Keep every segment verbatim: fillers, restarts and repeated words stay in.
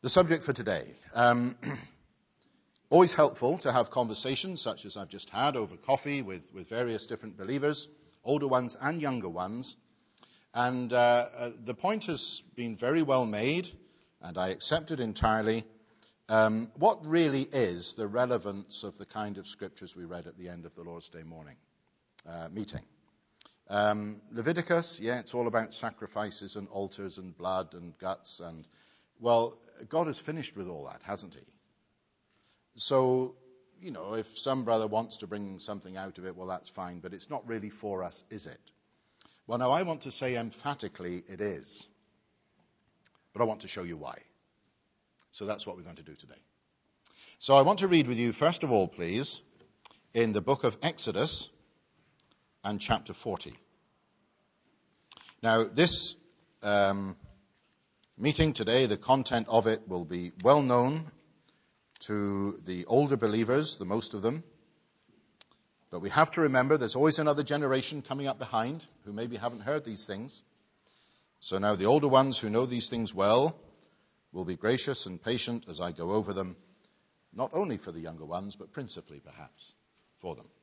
The subject for today. Um, always helpful to have conversations such as I've just had over coffee with, with various different believers, older ones and younger ones. And uh, uh, the point has been very well made, and I accept it entirely. Um, what really is the relevance of the kind of scriptures we read at the end of the Lord's Day morning uh, meeting? Um, Leviticus, yeah, it's all about sacrifices and altars and blood and guts and, well, God has finished with all that, hasn't he? So, you know, if some brother wants to bring something out of it, well, that's fine, but it's not really for us, is it? Well, now, I want to say emphatically it is. But I want to show you why. So that's what we're going to do today. So I want to read with you, first of all, please, in the book of Exodus and chapter forty. Now, this um, meeting today, the content of it will be well known to the older believers, the most of them. But we have to remember there's always another generation coming up behind who maybe haven't heard these things. So now the older ones who know these things well will be gracious and patient as I go over them, not only for the younger ones, but principally perhaps for them.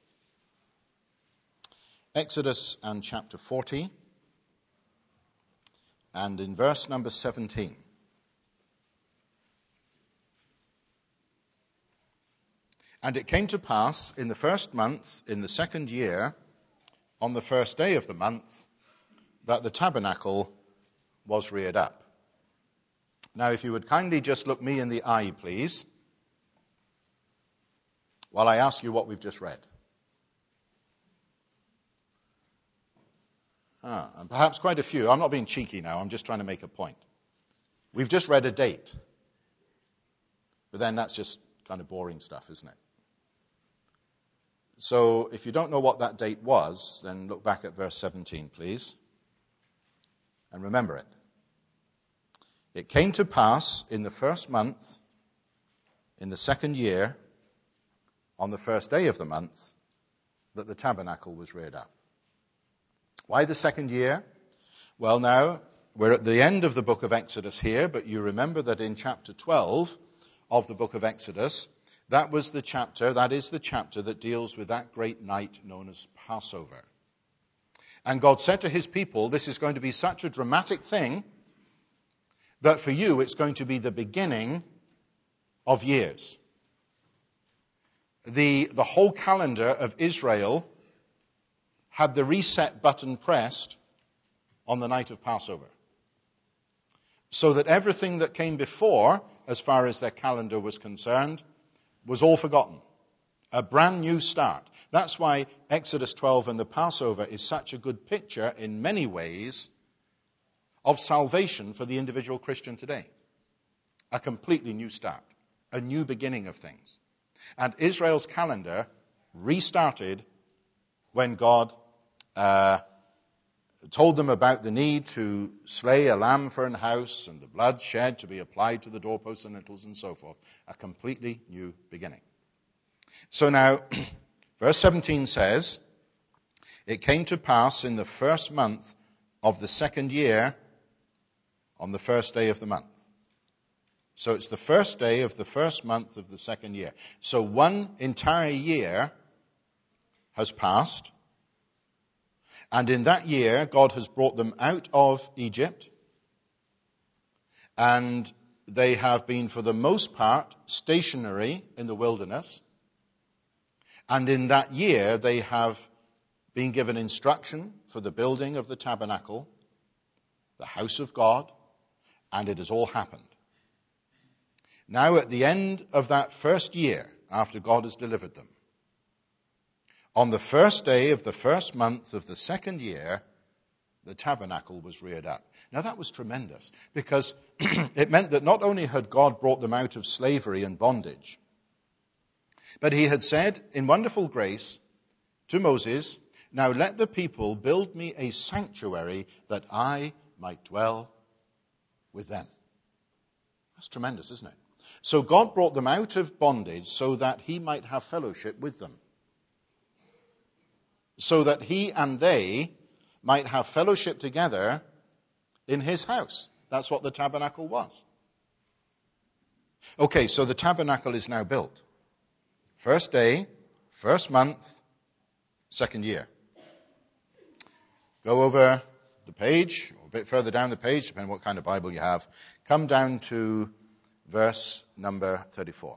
Exodus and chapter forty, and in verse number seventeen. And it came to pass in the first month, in the second year, on the first day of the month, that the tabernacle was reared up. Now, if you would kindly just look me in the eye, please, while I ask you what we've just read. Ah, and perhaps quite a few. I'm not being cheeky now. I'm just trying to make a point. We've just read a date. But then that's just kind of boring stuff, isn't it? So if you don't know what that date was, then look back at verse seventeen, please. And remember it. It came to pass in the first month, in the second year, on the first day of the month, that the tabernacle was reared up. Why the second year? Well, now, we're at the end of the book of Exodus here, but you remember that in chapter twelve of the book of Exodus, that was the chapter, that is the chapter that deals with that great night known as Passover. And God said to his people, this is going to be such a dramatic thing that for you it's going to be the beginning of years. The, the whole calendar of Israel had the reset button pressed on the night of Passover. So that everything that came before, as far as their calendar was concerned, was all forgotten. A brand new start. That's why Exodus twelve and the Passover is such a good picture in many ways of salvation for the individual Christian today. A completely new start. A new beginning of things. And Israel's calendar restarted when God uh, told them about the need to slay a lamb for an house and the blood shed to be applied to the doorposts and lintels and so forth. A completely new beginning. So now, verse seventeen says, it came to pass in the first month of the second year, on the first day of the month. So it's the first day of the first month of the second year. So one entire year has passed. And in that year, God has brought them out of Egypt. And they have been, for the most part, stationary in the wilderness. And in that year, they have been given instruction for the building of the tabernacle, the house of God, and it has all happened. Now, at the end of that first year, after God has delivered them, on the first day of the first month of the second year, the tabernacle was reared up. Now that was tremendous because it meant that not only had God brought them out of slavery and bondage, but he had said in wonderful grace to Moses, now let the people build me a sanctuary that I might dwell with them. That's tremendous, isn't it? So God brought them out of bondage so that he might have fellowship with them. So that he and they might have fellowship together in his house. That's what the tabernacle was. Okay, so the tabernacle is now built. First day, first month, second year. Go over the page, or a bit further down the page, depending on what kind of Bible you have. Come down to verse number thirty-four.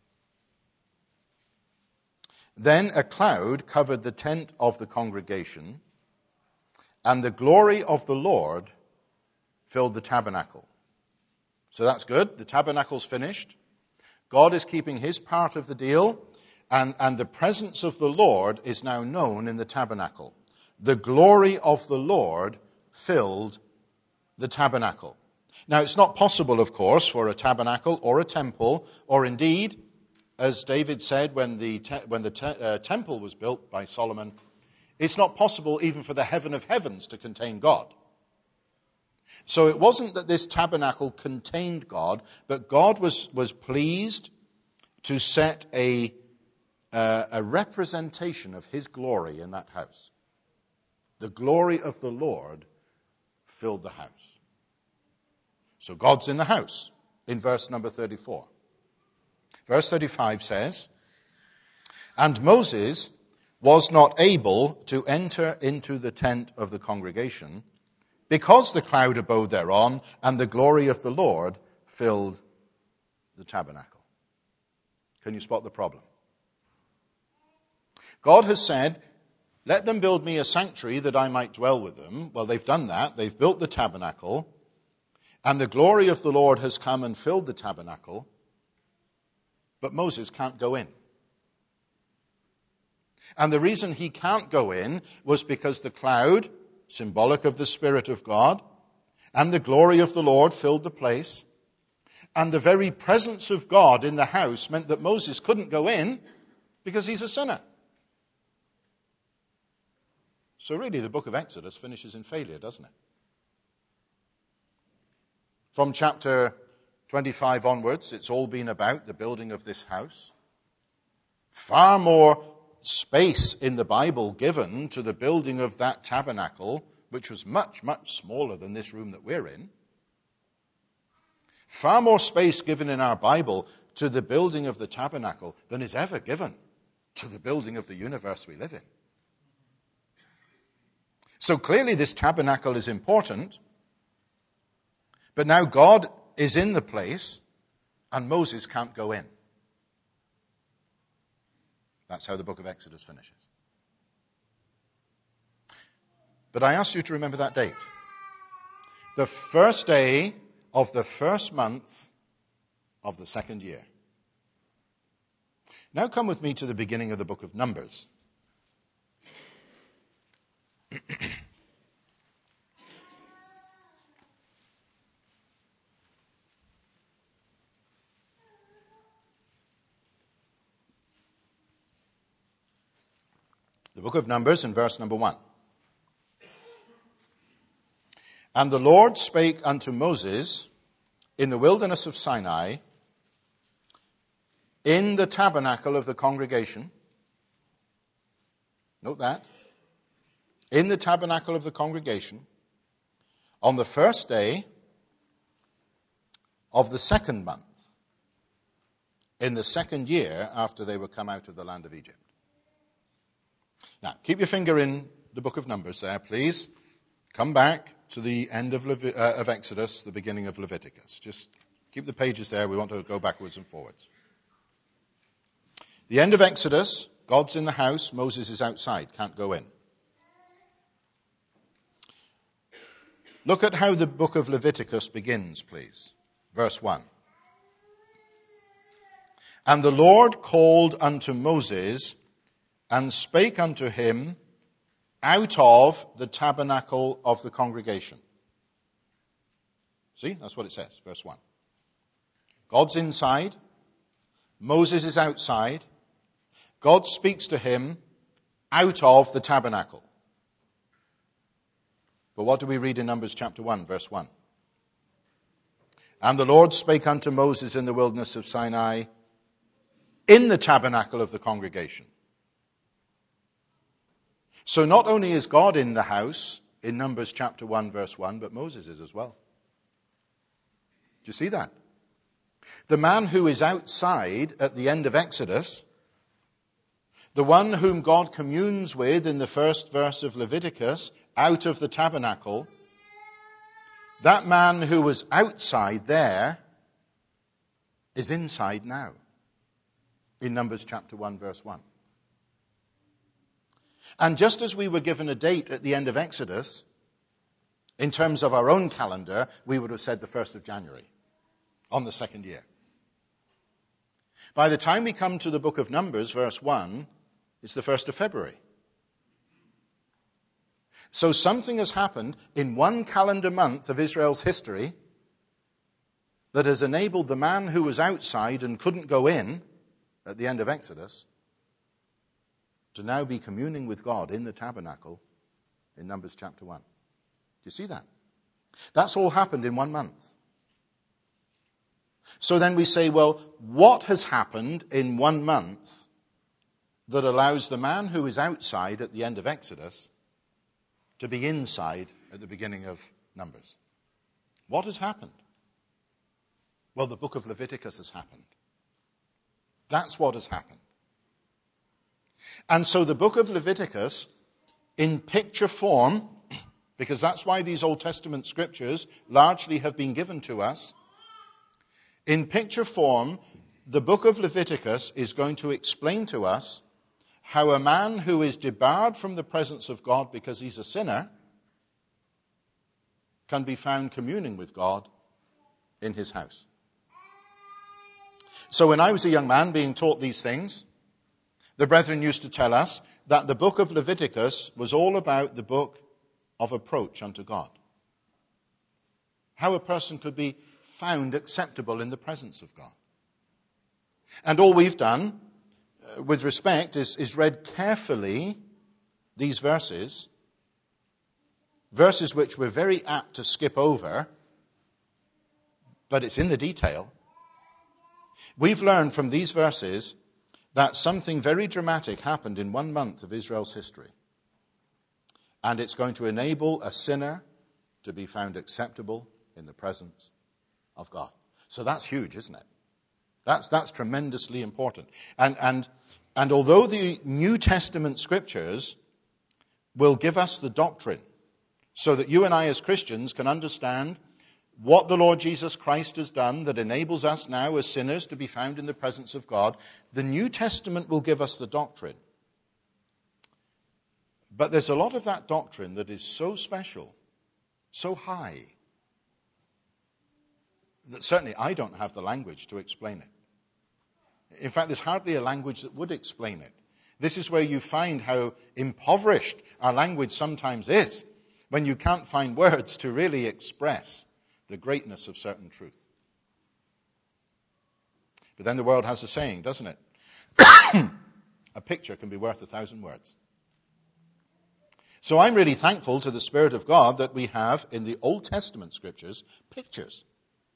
Then a cloud covered the tent of the congregation, and the glory of the Lord filled the tabernacle. So that's good. The tabernacle's finished. God is keeping his part of the deal, and, and the presence of the Lord is now known in the tabernacle. The glory of the Lord filled the tabernacle. Now, it's not possible, of course, for a tabernacle or a temple, or indeed, as David said when the, te- when the te- uh, temple was built by Solomon, it's not possible even for the heaven of heavens to contain God. So it wasn't that this tabernacle contained God, but God was, was pleased to set a, uh, a representation of his glory in that house. The glory of the Lord filled the house. So God's in the house in verse number thirty-four. Verse thirty-five says, "And Moses was not able to enter into the tent of the congregation, because the cloud abode thereon, and the glory of the Lord filled the tabernacle." Can you spot the problem? God has said, "Let them build me a sanctuary that I might dwell with them." Well, they've done that. They've built the tabernacle, and the glory of the Lord has come and filled the tabernacle, but Moses can't go in. And the reason he can't go in was because the cloud, symbolic of the Spirit of God, and the glory of the Lord filled the place. And the very presence of God in the house meant that Moses couldn't go in because he's a sinner. So really the book of Exodus finishes in failure, doesn't it? From chapter twenty-five onwards, it's all been about the building of this house. Far more space in the Bible given to the building of that tabernacle, which was much, much smaller than this room that we're in. Far more space given in our Bible to the building of the tabernacle than is ever given to the building of the universe we live in. So clearly this tabernacle is important, but now God is in the place and Moses can't go in. That's how the book of Exodus finishes. But I ask you to remember that date. The first day of the first month of the second year. Now come with me to the beginning of the book of Numbers. The book of Numbers in verse number one. "And the Lord spake unto Moses in the wilderness of Sinai, in the tabernacle of the congregation." Note that. "In the tabernacle of the congregation, on the first day of the second month, in the second year after they were come out of the land of Egypt." Now, keep your finger in the book of Numbers there, please. Come back to the end of, Levi- uh, of Exodus, the beginning of Leviticus. Just keep the pages there. We want to go backwards and forwards. The end of Exodus, God's in the house, Moses is outside, can't go in. Look at how the book of Leviticus begins, please. Verse one. "And the Lord called unto Moses, and spake unto him out of the tabernacle of the congregation." See, that's what it says, verse one. God's inside, Moses is outside, God speaks to him out of the tabernacle. But what do we read in Numbers chapter one, verse one? "And the Lord spake unto Moses in the wilderness of Sinai, in the tabernacle of the congregation." So not only is God in the house in Numbers chapter one, verse one, but Moses is as well. Do you see that? The man who is outside at the end of Exodus, the one whom God communes with in the first verse of Leviticus, out of the tabernacle, that man who was outside there is inside now, in Numbers chapter one, verse one. And just as we were given a date at the end of Exodus, in terms of our own calendar, we would have said the first of January, on the second year. By the time we come to the book of Numbers, verse one, it's the first of February. So something has happened in one calendar month of Israel's history that has enabled the man who was outside and couldn't go in at the end of Exodus to now be communing with God in the tabernacle in Numbers chapter one. Do you see that? That's all happened in one month. So then we say, well, what has happened in one month that allows the man who is outside at the end of Exodus to be inside at the beginning of Numbers? What has happened? Well, the book of Leviticus has happened. That's what has happened. And so the book of Leviticus, in picture form, because that's why these Old Testament scriptures largely have been given to us, in picture form, the book of Leviticus is going to explain to us how a man who is debarred from the presence of God because he's a sinner can be found communing with God in his house. So when I was a young man being taught these things, the brethren used to tell us that the book of Leviticus was all about the book of approach unto God. How a person could be found acceptable in the presence of God. And all we've done, uh, with respect, is, is read carefully these verses, verses which we're very apt to skip over, but it's in the detail. We've learned from these verses that something very dramatic happened in one month of Israel's history. And it's going to enable a sinner to be found acceptable in the presence of God. So that's huge, isn't it? That's that's tremendously important. And and and although the New Testament scriptures will give us the doctrine so that you and I as Christians can understand what the Lord Jesus Christ has done that enables us now as sinners to be found in the presence of God, the New Testament will give us the doctrine. But there's a lot of that doctrine that is so special, so high, that certainly I don't have the language to explain it. In fact, there's hardly a language that would explain it. This is where you find how impoverished our language sometimes is, when you can't find words to really express the greatness of certain truth. But then the world has a saying, doesn't it? A picture can be worth a thousand words. So I'm really thankful to the Spirit of God that we have in the Old Testament scriptures pictures.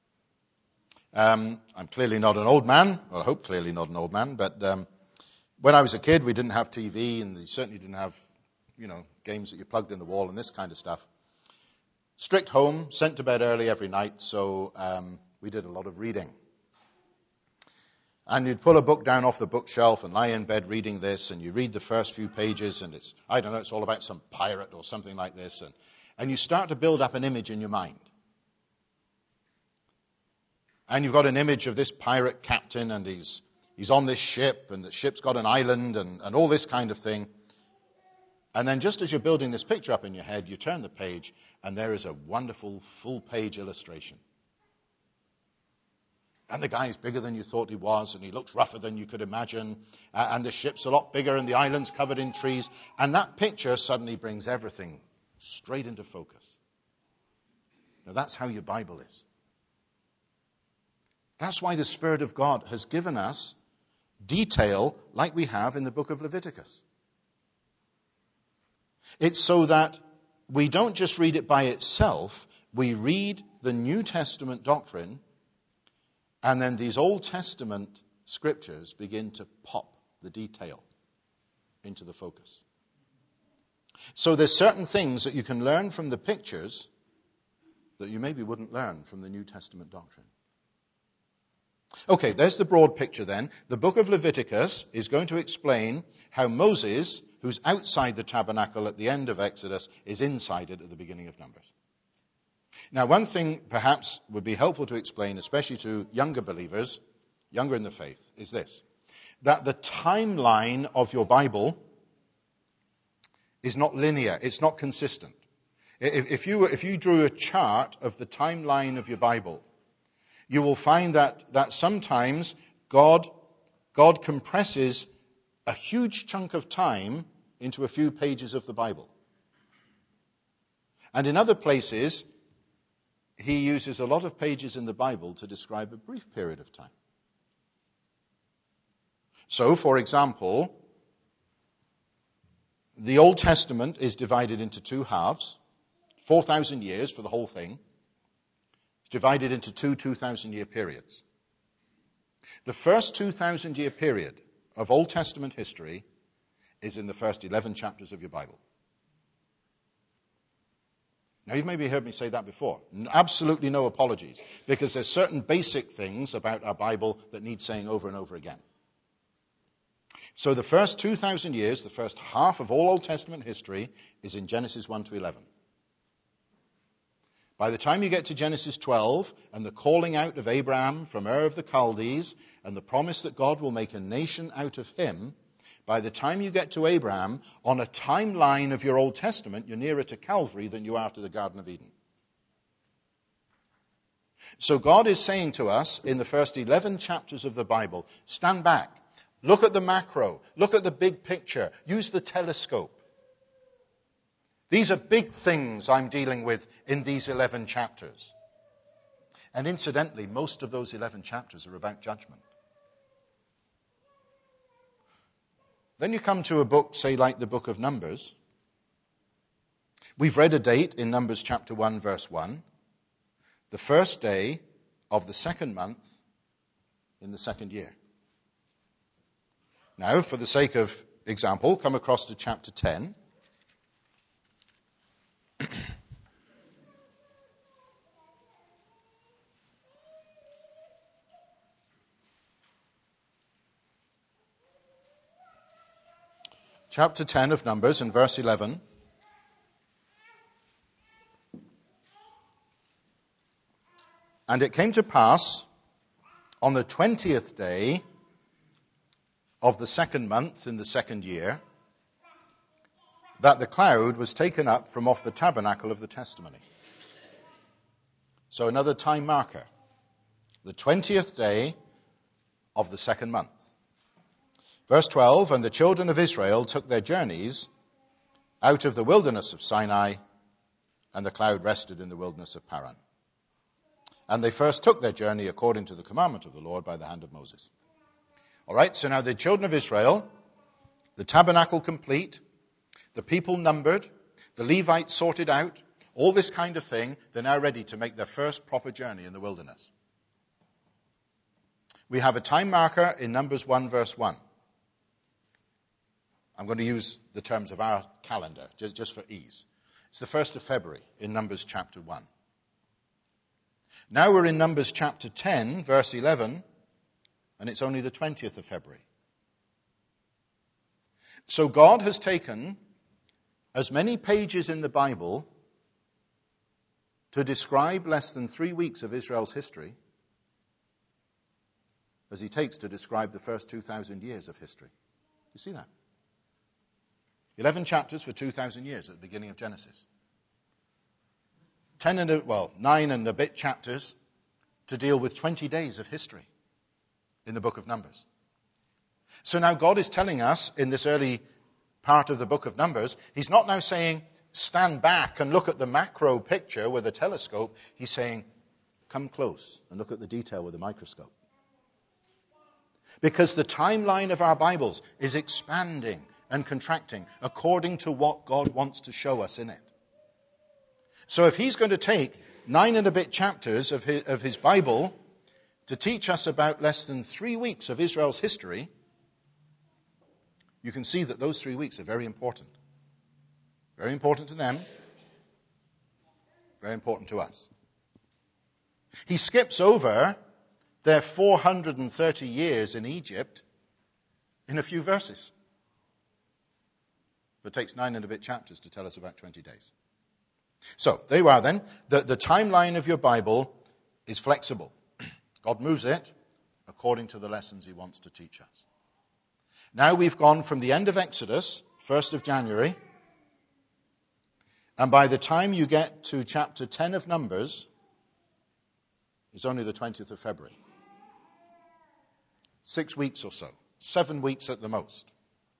Um, I'm clearly not an old man. Well, I hope clearly not an old man. But um, when I was a kid, we didn't have T V, and we certainly didn't have, you know, games that you plugged in the wall and this kind of stuff. Strict home, sent to bed early every night, so um, we did a lot of reading. And you'd pull a book down off the bookshelf and lie in bed reading this, and you read the first few pages, and it's, I don't know, it's all about some pirate or something like this. And, and you start to build up an image in your mind. And you've got an image of this pirate captain, and he's he's on this ship, and the ship's got an island, and, and all this kind of thing. And then just as you're building this picture up in your head, you turn the page, and there is a wonderful full-page illustration. And the guy's bigger than you thought he was, and he looks rougher than you could imagine, uh, and the ship's a lot bigger, and the island's covered in trees. And that picture suddenly brings everything straight into focus. Now, that's how your Bible is. That's why the Spirit of God has given us detail like we have in the book of Leviticus. It's so that we don't just read it by itself, we read the New Testament doctrine, and then these Old Testament scriptures begin to pop the detail into the focus. So there's certain things that you can learn from the pictures that you maybe wouldn't learn from the New Testament doctrine. Okay, there's the broad picture then. The book of Leviticus is going to explain how Moses, who's outside the tabernacle at the end of Exodus, is inside it at the beginning of Numbers. Now, one thing perhaps would be helpful to explain, especially to younger believers, younger in the faith, is this: that the timeline of your Bible is not linear, it's not consistent. If, if, you, if you drew a chart of the timeline of your Bible, you will find that, that sometimes God, God compresses a huge chunk of time into a few pages of the Bible. And in other places, he uses a lot of pages in the Bible to describe a brief period of time. So, for example, the Old Testament is divided into two halves, four thousand years for the whole thing. It's divided into two two thousand year periods. The first two thousand year period of Old Testament history is in the first eleven chapters of your Bible. Now, you've maybe heard me say that before. Absolutely no apologies, because there's certain basic things about our Bible that need saying over and over again. So the first two thousand years, the first half of all Old Testament history, is in Genesis one to eleven. By the time you get to Genesis twelve, and the calling out of Abraham from Ur of the Chaldees, and the promise that God will make a nation out of him, by the time you get to Abraham, on a timeline of your Old Testament, you're nearer to Calvary than you are to the Garden of Eden. So God is saying to us in the first eleven chapters of the Bible, stand back, look at the macro, look at the big picture, use the telescope. These are big things I'm dealing with in these eleven chapters. And incidentally, most of those eleven chapters are about judgment. Then you come to a book, say, like the book of Numbers. We've read a date in Numbers chapter one, verse one. The first day of the second month in the second year. Now, for the sake of example, come across to chapter ten. Chapter ten of Numbers and verse eleven. And it came to pass on the twentieth day of the second month in the second year that the cloud was taken up from off the tabernacle of the testimony. So another time marker. The twentieth day of the second month. Verse twelve, and the children of Israel took their journeys out of the wilderness of Sinai, and the cloud rested in the wilderness of Paran. And they first took their journey according to the commandment of the Lord by the hand of Moses. All right, so now the children of Israel, the tabernacle complete, the people numbered, the Levites sorted out, all this kind of thing, they're now ready to make their first proper journey in the wilderness. We have a time marker in Numbers one, verse one. I'm going to use the terms of our calendar, just, just for ease. It's the first of February in Numbers chapter one. Now we're in Numbers chapter ten, verse eleven, and it's only the twentieth of February. So God has taken as many pages in the Bible to describe less than three weeks of Israel's history as he takes to describe the first two thousand years of history. You see that? Eleven chapters for two thousand years at the beginning of Genesis. Ten and a, well, nine and a bit chapters to deal with twenty days of history in the book of Numbers. So now God is telling us in this early part of the book of Numbers, he's not now saying, stand back and look at the macro picture with a telescope. He's saying, come close and look at the detail with a microscope. Because the timeline of our Bibles is expanding and contracting according to what God wants to show us in it. So if he's going to take nine and a bit chapters of his, of his Bible to teach us about less than three weeks of Israel's history, you can see that those three weeks are very important. Very important to them. Very important to us. He skips over their four hundred thirty years in Egypt in a few verses. It takes nine and a bit chapters to tell us about twenty days. So, there you are then. The, the timeline of your Bible is flexible. God moves it according to the lessons he wants to teach us. Now we've gone from the end of Exodus, first of January, and by the time you get to chapter ten of Numbers, it's only the twentieth of February. Six weeks or so. Seven weeks at the most.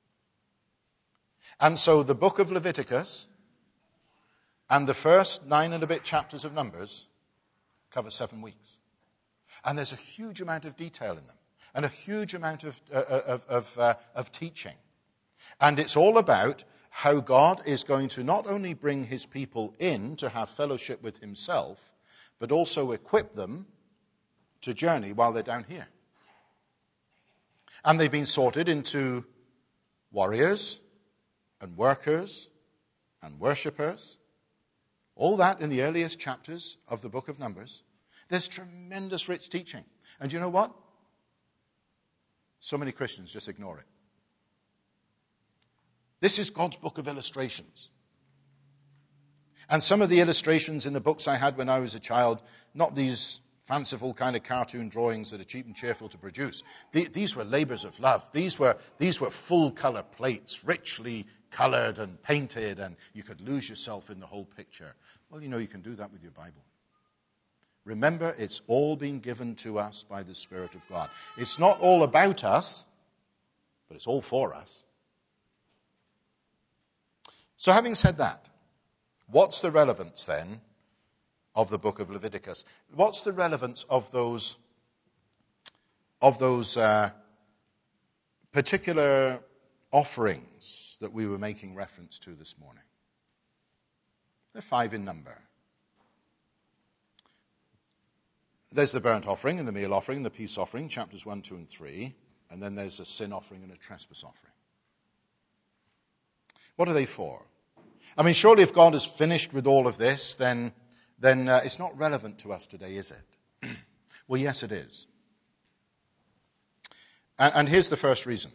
And so the book of Leviticus and the first nine and a bit chapters of Numbers cover seven weeks. And there's a huge amount of detail in them, and a huge amount of, uh, of, of, uh, of teaching. And it's all about how God is going to not only bring his people in to have fellowship with himself, but also equip them to journey while they're down here. And they've been sorted into warriors and workers and worshippers. All that in the earliest chapters of the book of Numbers. There's tremendous rich teaching. And you know what? So many Christians just ignore it. This is God's book of illustrations. And some of the illustrations in the books I had when I was a child, not these fanciful kind of cartoon drawings that are cheap and cheerful to produce. These were labors of love. These were, these were full color plates, richly colored and painted, and you could lose yourself in the whole picture. Well, you know, you can do that with your Bible. Remember, it's all been given to us by the Spirit of God. It's not all about us, but it's all for us. So having said that, what's the relevance then of the book of Leviticus? What's the relevance of those, of those uh, particular offerings that we were making reference to this morning? They're five in number. There's the burnt offering and the meal offering, the peace offering, chapters one, two, and three. And then there's a sin offering and a trespass offering. What are they for? I mean, surely if God is finished with all of this, then, then uh, it's not relevant to us today, is it? Well, yes, it is. And, and here's the first reason.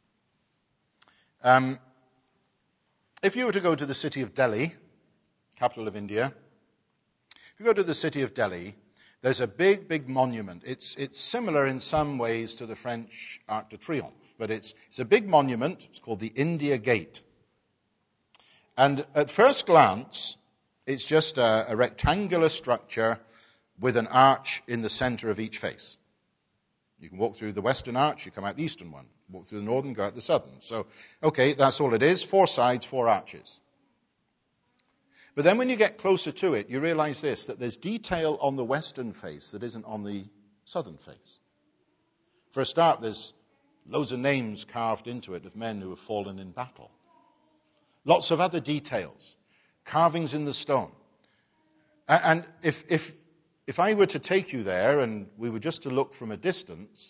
Um, if you were to go to the city of Delhi, capital of India, if you go to the city of Delhi, there's a big, big monument. It's, it's similar in some ways to the French Arc de Triomphe, but it's, it's a big monument. It's called the India Gate. And at first glance, it's just a, a rectangular structure with an arch in the center of each face. You can walk through the western arch, you come out the eastern one. Walk through the northern, go out the southern. So, okay, that's all it is. Four sides, four arches. But then when you get closer to it, you realize this, that there's detail on the western face that isn't on the southern face. For a start, there's loads of names carved into it of men who have fallen in battle. Lots of other details, carvings in the stone. And if, if, if I were to take you there and we were just to look from a distance,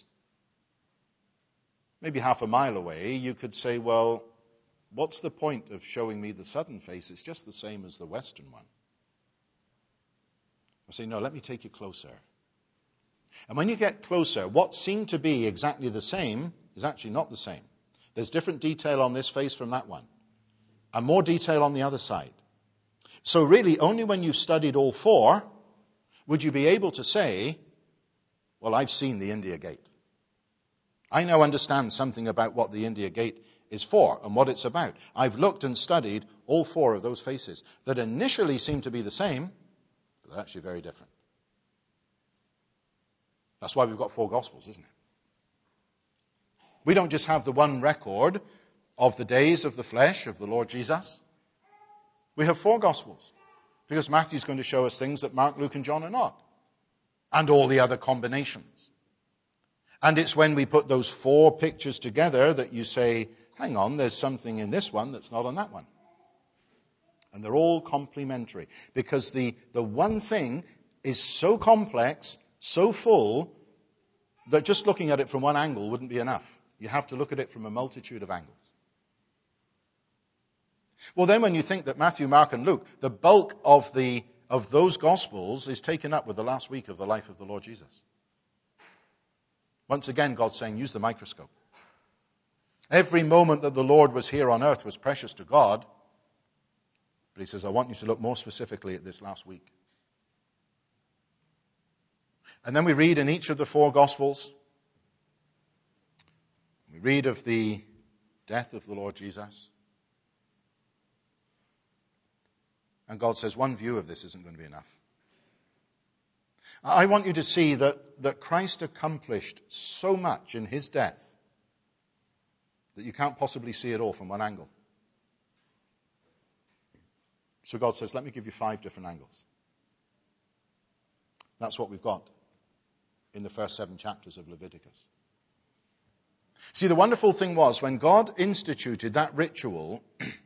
maybe half a mile away, you could say, well, what's the point of showing me the southern face? It's just the same as the western one. I say, no, let me take you closer. And when you get closer, what seemed to be exactly the same is actually not the same. There's different detail on this face from that one, and more detail on the other side. So really, only when you've studied all four would you be able to say, well, I've seen the India Gate. I now understand something about what the India Gate is for and what it's about. I've looked and studied all four of those faces that initially seem to be the same, but they're actually very different. That's why we've got four Gospels, isn't it? We don't just have the one record of the days of the flesh of the Lord Jesus. We have four Gospels, because Matthew's going to show us things that Mark, Luke, and John are not, and all the other combinations. And it's when we put those four pictures together that you say, hang on, there's something in this one that's not on that one. And they're all complementary, because the, the one thing is so complex, so full, that just looking at it from one angle wouldn't be enough. You have to look at it from a multitude of angles. Well, then when you think that Matthew, Mark, and Luke, the bulk of the of those Gospels is taken up with the last week of the life of the Lord Jesus. Once again, God's saying, use the microscope. Every moment that the Lord was here on earth was precious to God. But he says, I want you to look more specifically at this last week. And then we read in each of the four Gospels, we read of the death of the Lord Jesus. And God says, one view of this isn't going to be enough. I want you to see that, that Christ accomplished so much in his death that you can't possibly see it all from one angle. So God says, let me give you five different angles. That's what we've got in the first seven chapters of Leviticus. See, the wonderful thing was, when God instituted that ritual,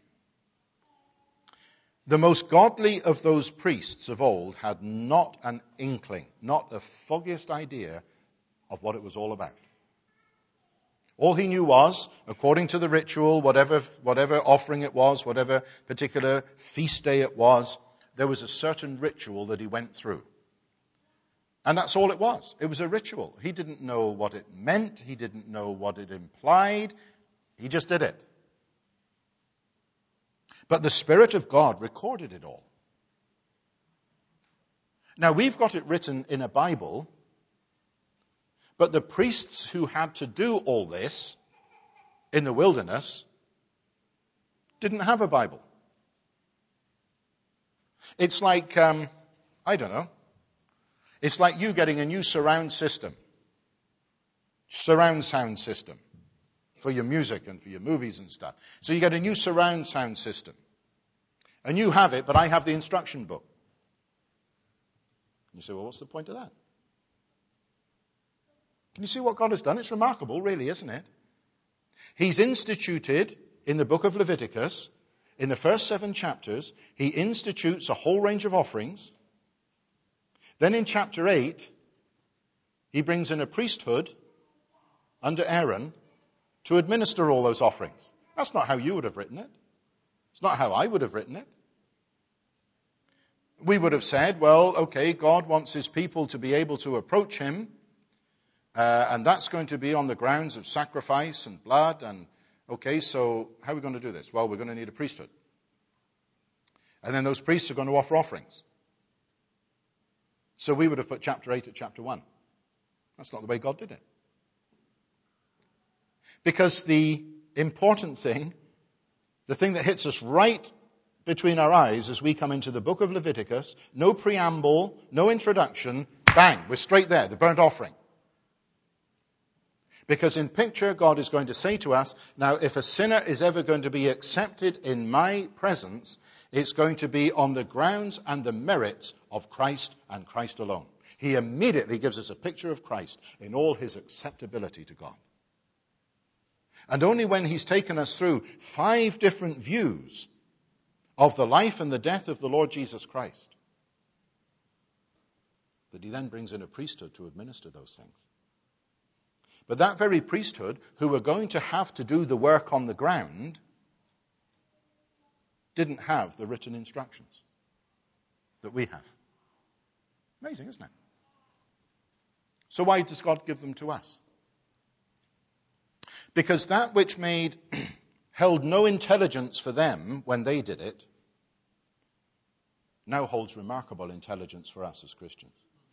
the most godly of those priests of old had not an inkling, not the foggiest idea of what it was all about. All he knew was, according to the ritual, whatever, whatever offering it was, whatever particular feast day it was, there was a certain ritual that he went through. And that's all it was. It was a ritual. He didn't know what it meant. He didn't know what it implied. He just did it. But the Spirit of God recorded it all. Now, we've got it written in a Bible, but the priests who had to do all this in the wilderness didn't have a Bible. It's like, um, I don't know, it's like you getting a new surround system, surround sound system for your music and for your movies and stuff. So you get a new surround sound system. And you have it, but I have the instruction book. You say, well, what's the point of that? Can you see what God has done? It's remarkable, really, isn't it? He's instituted in the book of Leviticus, in the first seven chapters, he institutes a whole range of offerings. Then in chapter eight, he brings in a priesthood under Aaron to administer all those offerings. That's not how you would have written it. It's not how I would have written it. We would have said, well, okay, God wants his people to be able to approach him, uh, and that's going to be on the grounds of sacrifice and blood, and okay, so how are we going to do this? Well, we're going to need a priesthood. And then those priests are going to offer offerings. So we would have put chapter eight at chapter one. That's not the way God did it. Because the important thing, the thing that hits us right between our eyes as we come into the book of Leviticus, no preamble, no introduction, bang, we're straight there, the burnt offering. Because in picture, God is going to say to us, now if a sinner is ever going to be accepted in my presence, it's going to be on the grounds and the merits of Christ and Christ alone. He immediately gives us a picture of Christ in all his acceptability to God. And only when he's taken us through five different views of the life and the death of the Lord Jesus Christ, that he then brings in a priesthood to administer those things. But that very priesthood, who were going to have to do the work on the ground, didn't have the written instructions that we have. Amazing, isn't it? So why does God give them to us? Because that which made held no intelligence for them when they did it now holds remarkable intelligence for us as Christians.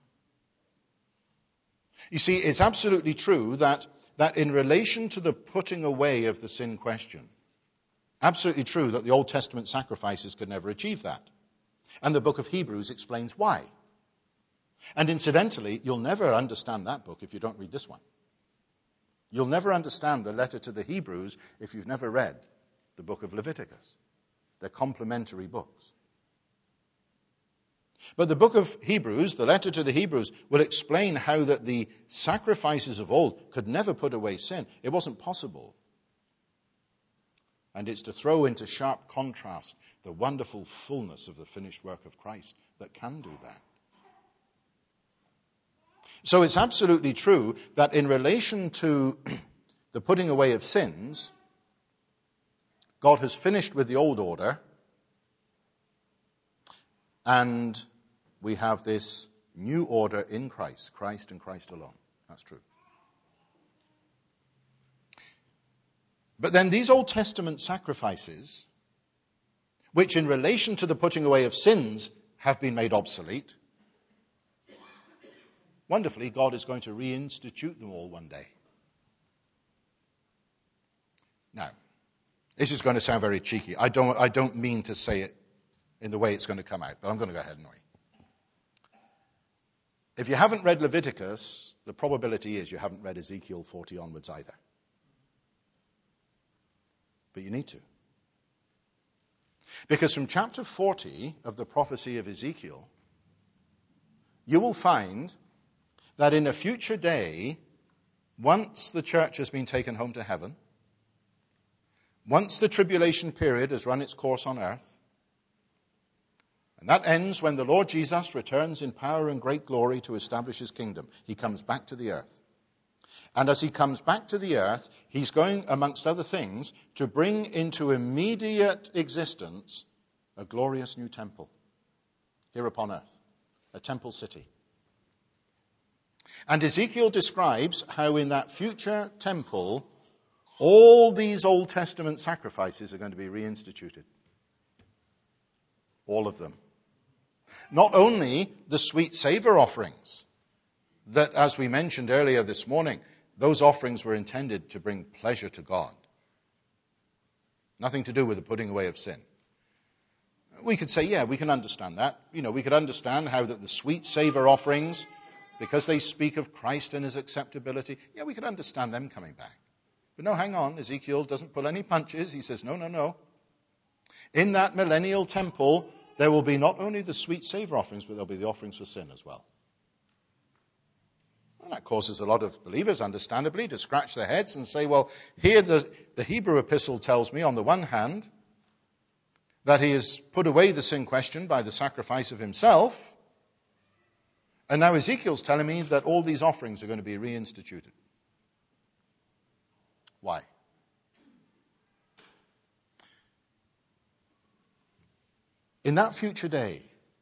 You see, it's absolutely true that, that in relation to the putting away of the sin question, absolutely true that the Old Testament sacrifices could never achieve that. And the book of Hebrews explains why. And incidentally, you'll never understand that book if you don't read this one. You'll never understand the letter to the Hebrews if you've never read the book of Leviticus. They're complementary books. But the book of Hebrews, the letter to the Hebrews, will explain how that the sacrifices of old could never put away sin. It wasn't possible. And it's to throw into sharp contrast the wonderful fullness of the finished work of Christ that can do that. So it's absolutely true that in relation to the putting away of sins, God has finished with the old order, and we have this new order in Christ, Christ and Christ alone. That's true. But then these Old Testament sacrifices, which in relation to the putting away of sins have been made obsolete, wonderfully, God is going to reinstitute them all one day. Now, this is going to sound very cheeky. I don't, I don't mean to say it in the way it's going to come out, but I'm going to go ahead anyway. If you haven't read Leviticus, the probability is you haven't read Ezekiel forty onwards either. But you need to. Because from chapter forty of the prophecy of Ezekiel, you will find that in a future day, once the church has been taken home to heaven, once the tribulation period has run its course on earth, and that ends when the Lord Jesus returns in power and great glory to establish his kingdom. He comes back to the earth. And as he comes back to the earth, he's going, amongst other things, to bring into immediate existence a glorious new temple here upon earth, a temple city. And Ezekiel describes how in that future temple, all these Old Testament sacrifices are going to be reinstituted. All of them. Not only the sweet savor offerings that, as we mentioned earlier this morning, those offerings were intended to bring pleasure to God. Nothing to do with the putting away of sin. We could say, yeah, we can understand that. You know, we could understand how that the sweet savor offerings, because they speak of Christ and his acceptability, yeah, we could understand them coming back. But no, hang on, Ezekiel doesn't pull any punches. He says, no, no, no. In that millennial temple, there will be not only the sweet savor offerings, but there'll be the offerings for sin as well. And that causes a lot of believers, understandably, to scratch their heads and say, well, here the, the Hebrew epistle tells me, on the one hand, that he has put away the sin question by the sacrifice of himself. And now Ezekiel's telling me that all these offerings are going to be reinstituted. Why? In that future day,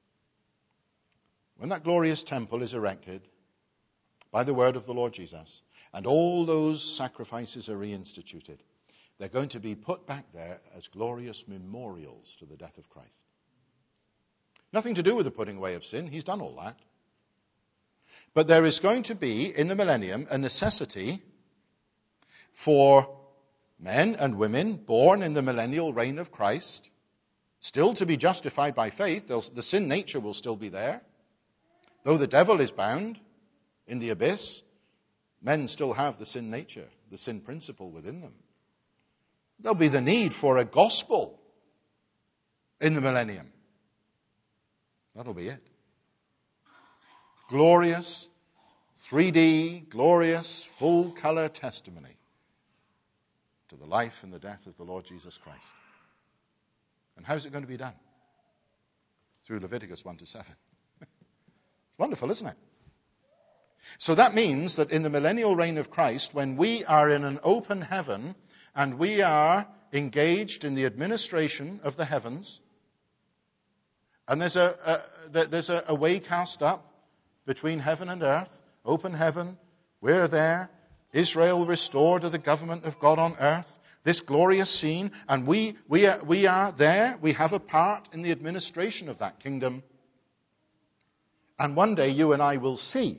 when that glorious temple is erected by the word of the Lord Jesus, and all those sacrifices are reinstituted, they're going to be put back there as glorious memorials to the death of Christ. Nothing to do with the putting away of sin. He's done all that. But there is going to be, in the millennium, a necessity for men and women born in the millennial reign of Christ still to be justified by faith. The sin nature will still be there. Though the devil is bound in the abyss, men still have the sin nature, the sin principle within them. There'll be the need for a gospel in the millennium. That'll be it. Glorious, three D, glorious, full-color testimony to the life and the death of the Lord Jesus Christ. And how's it going to be done? Through Leviticus one to seven. It's wonderful, isn't it? So that means that in the millennial reign of Christ, when we are in an open heaven and we are engaged in the administration of the heavens, and there's a, a there's a, a way cast up between heaven and earth, open heaven, we're there, Israel restored to the government of God on earth, this glorious scene, and we we are, we are there, we have a part in the administration of that kingdom. And one day you and I will see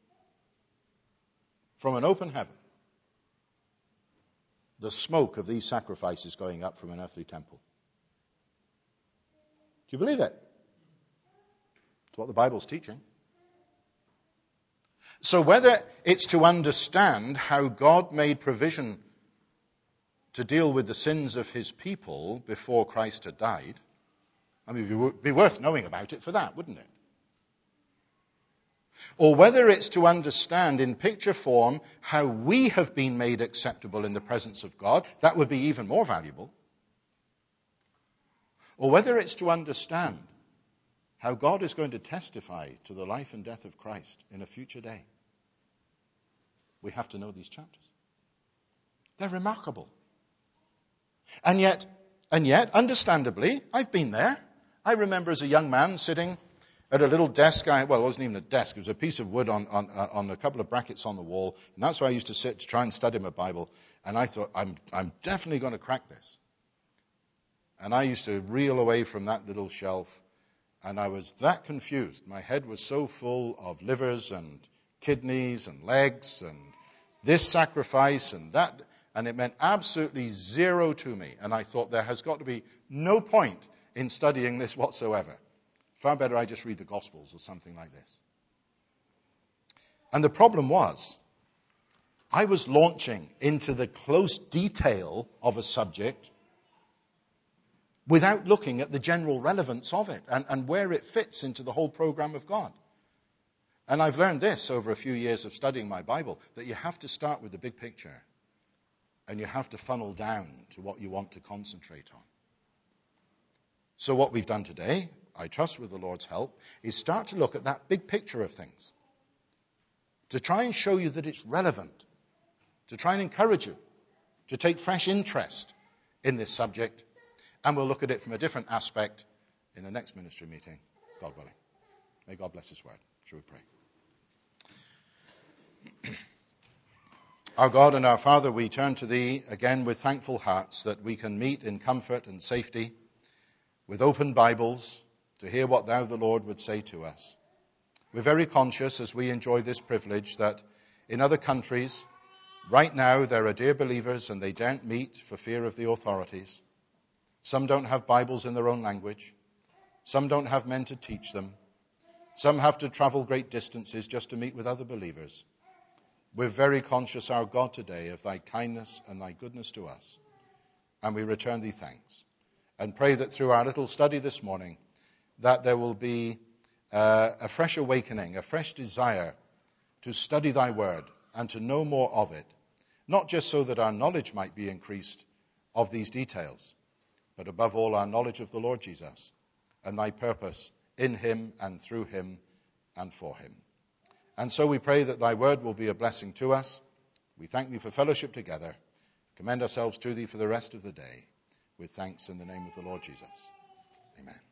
from an open heaven the smoke of these sacrifices going up from an earthly temple. Do you believe it? It's what the Bible's teaching. So whether it's to understand how God made provision to deal with the sins of his people before Christ had died, I mean, it would be worth knowing about it for that, wouldn't it? Or whether it's to understand in picture form how we have been made acceptable in the presence of God, that would be even more valuable. Or whether it's to understand how God is going to testify to the life and death of Christ in a future day. We have to know these chapters. They're remarkable. And yet, and yet, understandably, I've been there. I remember as a young man sitting At a little desk, I, well, it wasn't even a desk. It was a piece of wood on, on, on a couple of brackets on the wall. And that's where I used to sit to try and study my Bible. And I thought, I'm, I'm definitely going to crack this. And I used to reel away from that little shelf. And I was that confused. My head was so full of livers and kidneys and legs and this sacrifice and that. And it meant absolutely zero to me. And I thought there has got to be no point in studying this whatsoever. Far better I just read the Gospels or something like this. And the problem was, I was launching into the close detail of a subject without looking at the general relevance of it and, and where it fits into the whole program of God. And I've learned this over a few years of studying my Bible, that you have to start with the big picture and you have to funnel down to what you want to concentrate on. So what we've done today, I trust with the Lord's help, is start to look at that big picture of things. To try and show you that it's relevant. To try and encourage you to take fresh interest in this subject. And we'll look at it from a different aspect in the next ministry meeting, God willing. May God bless His word. Shall we pray? Our God and our Father, we turn to Thee again with thankful hearts that we can meet in comfort and safety with open Bibles to hear what Thou, the Lord, would say to us. We're very conscious as we enjoy this privilege that in other countries, right now, there are dear believers and they daren't meet for fear of the authorities. Some don't have Bibles in their own language. Some don't have men to teach them. Some have to travel great distances just to meet with other believers. We're very conscious, our God, today of Thy kindness and Thy goodness to us. And we return Thee thanks. And pray that through our little study this morning, that there will be uh, a fresh awakening, a fresh desire to study Thy word and to know more of it. Not just so that our knowledge might be increased of these details, but above all our knowledge of the Lord Jesus and Thy purpose in Him and through Him and for Him. And so we pray that Thy word will be a blessing to us. We thank Thee for fellowship together. Commend ourselves to Thee for the rest of the day with thanks in the name of the Lord Jesus. Amen.